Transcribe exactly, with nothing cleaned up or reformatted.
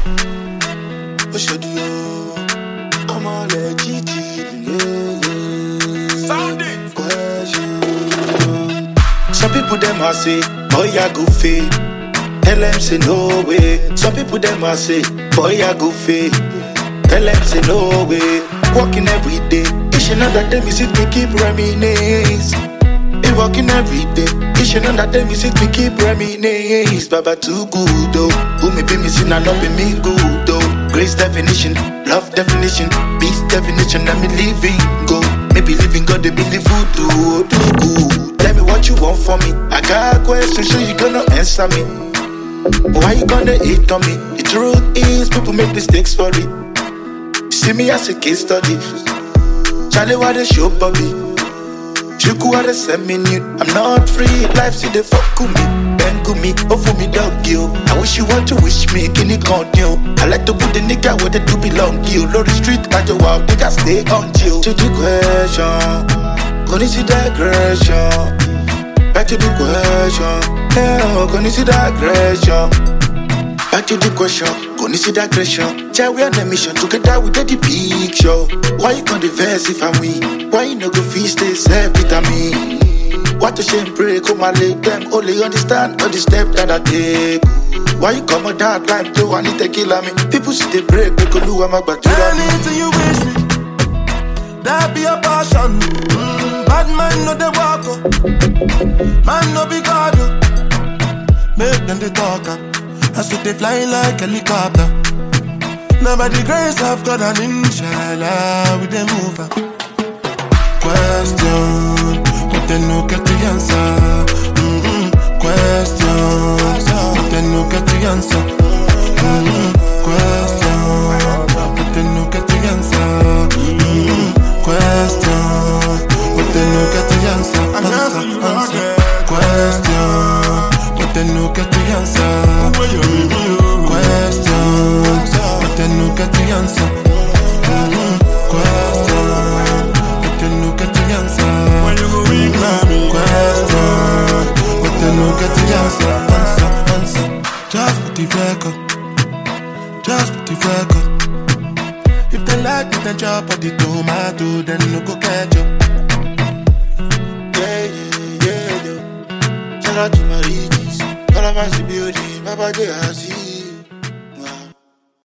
What should you? I'm all legit. Sound it. Question. Some people them a say, boy I go fade. Tell them say no way. Some people them a say, boy I go fade. Tell them say no way. Walking every day. Each another day me sit me keep reminisce. Ain't walking every day. Each another day me sit me keep reminisce. Baba too good though. Who me be me sin and not be me good though. Grace definition, love definition, peace definition. Let me living go. Maybe living God they believe voodoo. Do good. Tell me what you want for me. I got questions, so you gonna answer me. Why you gonna hate on me? The truth is people make mistakes for it. See me as a case study. Charlie, what they show, Bobby? You could have send me new. I'm not free. Life see the fuck with me. Bang with me. Oh for me dog you. I wish you want to wish me. Can you continue? I like to put the nigga where they do belong. You load the street like you walk. Nigga stay on chill. To the question. Gonna see the aggression. Back to the question. Yeah, gonna see the aggression. Back to the question, gonna see that aggression. Child, we on a mission together with the big show. Why you gonna verse if I'm weak? Why you no go feast stay safe with me? What a shame break, come and let them only understand all the step that I take. Why you come on that time too? I need to kill me. People see the break, they could do I'm back to that. Anything you wish me, that be a passion. Mm, bad man no they walk up, man no be God. Make them the talker. I see they flying like helicopter. Now by the grace of God and inshallah we dey move on. Question, but they no get the answer. Mm-mm. Question, but they no get the answer. Mm-mm. Question, but they no get the answer. Mm-mm. Question, but they no get the answer. Answer, answer. Question. But they no get the answer. Mm-hmm. Question, but they no get the answer. Mm-hmm. Question, but they no get the answer. Mm-hmm. Question, but they no get the answer. Answer, answer. Just put the record. Just put the record. If they like me, then chop at the tomato, then no go catch up. Yeah, yeah, yeah, yeah. Shout out to my Regis. All of us the building, Baba, they are